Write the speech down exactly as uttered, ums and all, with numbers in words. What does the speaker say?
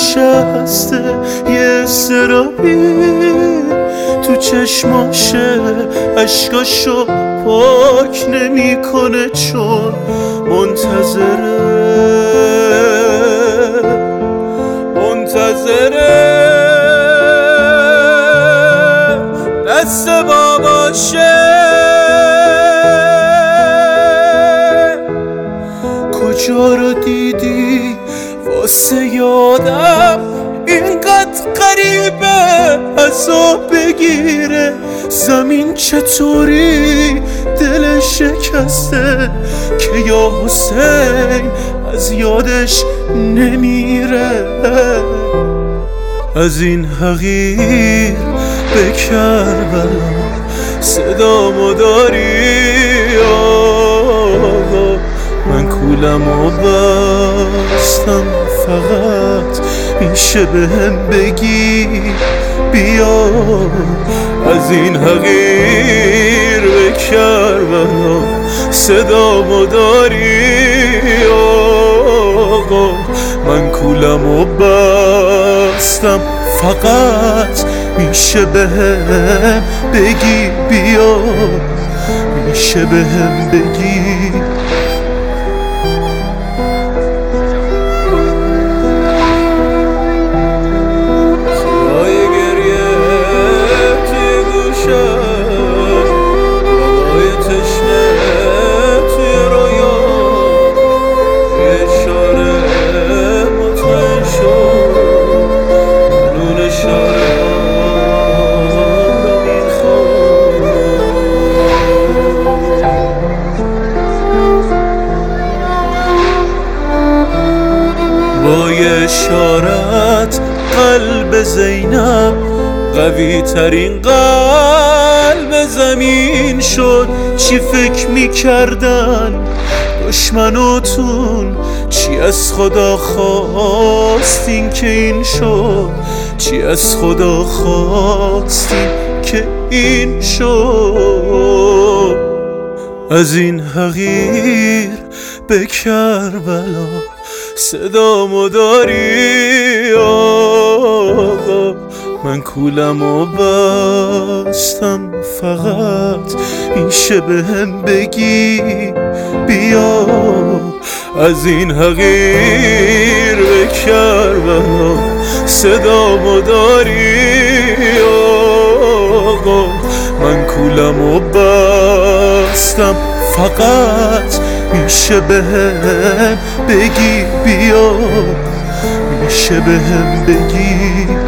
نشسته یه سرابی تو چشماشه، عشقاشو پاک نمیکنه چون منتظره منتظره دست باباشه. کجا رو دیدی واسه یادم اینقدر غریبه عذاب بگیره؟ زمین چطوری دل شکسته که یا حسین از یادش نمیره؟ از این حقیر به کربلا صدامو داری آقا؟ من کولمو بستم، فقط میشه بهم بگی بیا. از این حقیر به کربلا صدامو داری آقا؟ من کولمو بستم، فقط میشه بهم بگی بیا، میشه بهم بگی. با اشارت قلب زینب قوی ترین قلب زمین شد. چی فکر میکردن دشمناتون؟ چی از خدا خواستین که این شد؟ چی از خدا خواستین که این شد؟ از این حقیر به کربلا صدامو داری آقا؟ من کولمو بستم، فقط میشه بهم بگی بیا. از این حقیر به کربلا صدامو داری آقا؟ من کولمو بستم، فقط میشه بهم بگی بیا، میشه بهم بگی.